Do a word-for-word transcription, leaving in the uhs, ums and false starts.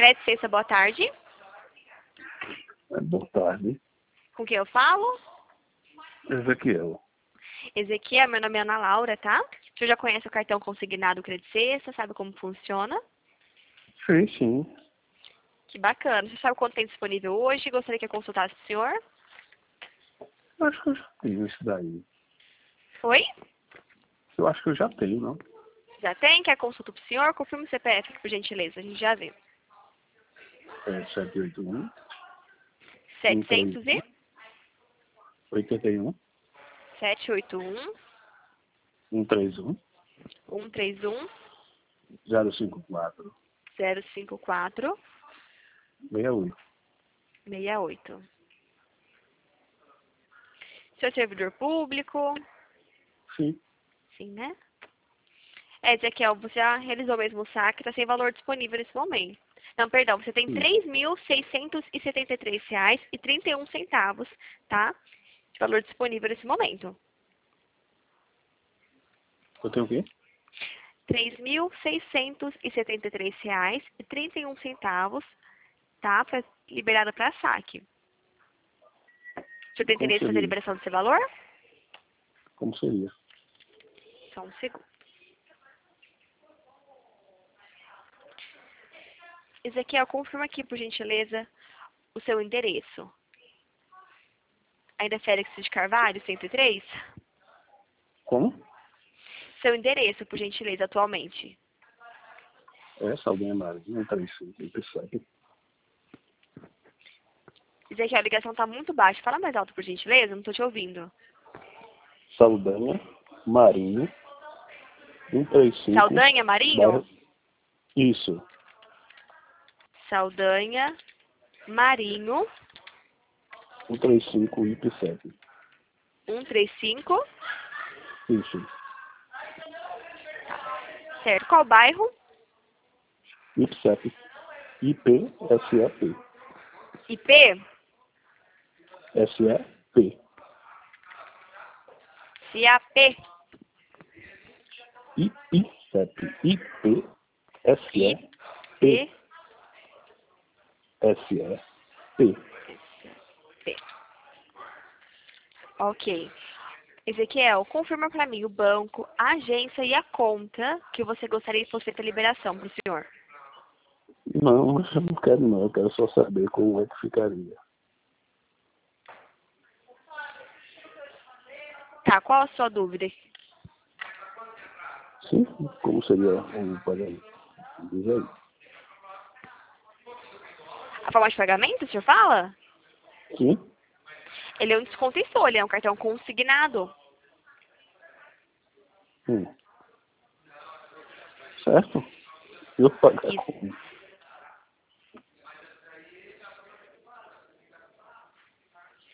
Credit Suisse, boa tarde. Boa tarde. Com quem eu falo? Ezequiel. Ezequiel, meu nome é Ana Laura, tá? O senhor já conhece o cartão consignado Credit Suisse, sabe como funciona? Sim, sim. Que bacana. Você sabe quanto tem disponível hoje? Gostaria que eu consultasse o senhor? Acho que eu já tenho isso daí. Oi? Eu acho que eu já tenho, não? Já tem? Quer consulta pro senhor? Confirme o C P F, por gentileza. A gente já vê. É sete oito um, setecentos e oito um, sete oito um, um três um, um três um, zero cinco quatro, zero cinco quatro, seis oito. seis oito. Seu servidor público? Sim. Sim, né? É, Ezequiel, você já realizou mesmo o saque, está sem valor disponível nesse momento. Não, perdão, você tem Sim. três mil seiscentos e setenta e três reais e trinta e um centavos, tá? De valor disponível nesse momento. Eu tenho o quê? três mil seiscentos e setenta e três reais e trinta e um centavos, tá? Pra, liberado para saque. Você tem Como interesse em fazer a seria? liberação desse valor? Como seria? Só um segundo. Ezequiel, confirma aqui, por gentileza, o seu endereço. Ainda é Félix de Carvalho, cento e três? Como? Seu endereço, por gentileza, atualmente. É, Saldanha Marinho, um três cinco, oito sete. Ezequiel, a ligação está muito baixa. Fala mais alto, por gentileza, não estou te ouvindo. Saldanha Marinho, um três cinco. Saldanha, Marinho? Bairro... Isso. Saldanha, Marinho, um três cinco, I P sete. cento e trinta e cinco. Isso. Certo. Qual bairro? I P sete. I P S E P. I P? S E P. C A P. I P sete. I P S E I P. P. S E P. P. Ok. Ezequiel, confirma para mim o banco, a agência e a conta que você gostaria que fosse feita a liberação para o senhor. Não, mas eu não quero não. Eu quero só saber como é que ficaria. Tá, qual a sua dúvida? Sim? Como seria o pagamento? Diz aí. A forma de pagamento, o senhor fala? Sim? Ele é um desconto em folha, é um cartão consignado. Hum. Certo? Eu pagar Isso. como?